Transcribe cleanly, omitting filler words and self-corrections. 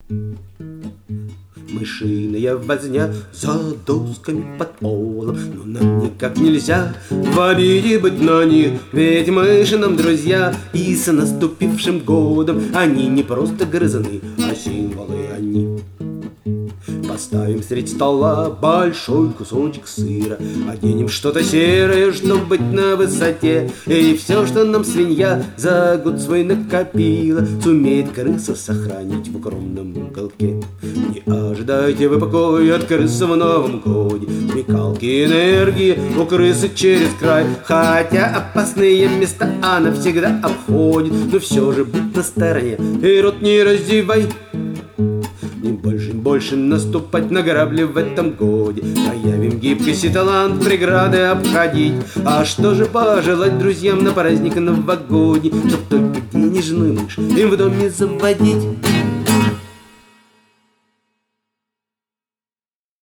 Мышиная возня за досками под полом, но нам никак нельзя в обиде быть на них, ведь мыши нам друзья, и с наступившим годом они не просто грызуны, а символы они. Поставим средь стола большой кусочек сыра, оденем что-то серое, чтоб быть на высоте, и все, что нам свинья за год свой накопила, сумеет крыса сохранить в укромном уголке. Не ожидайте вы покоя от крысы в Новом годе, смекалки, энергии у крысы через край, хотя опасные места она всегда обходит, но все же будь на стороне и рот не раздевай. Больше наступать на грабли в этом годе, проявим гибкость и талант преграды обходить. А что же пожелать друзьям на праздник новогодний, чтоб только денежную мышь им в доме заводить?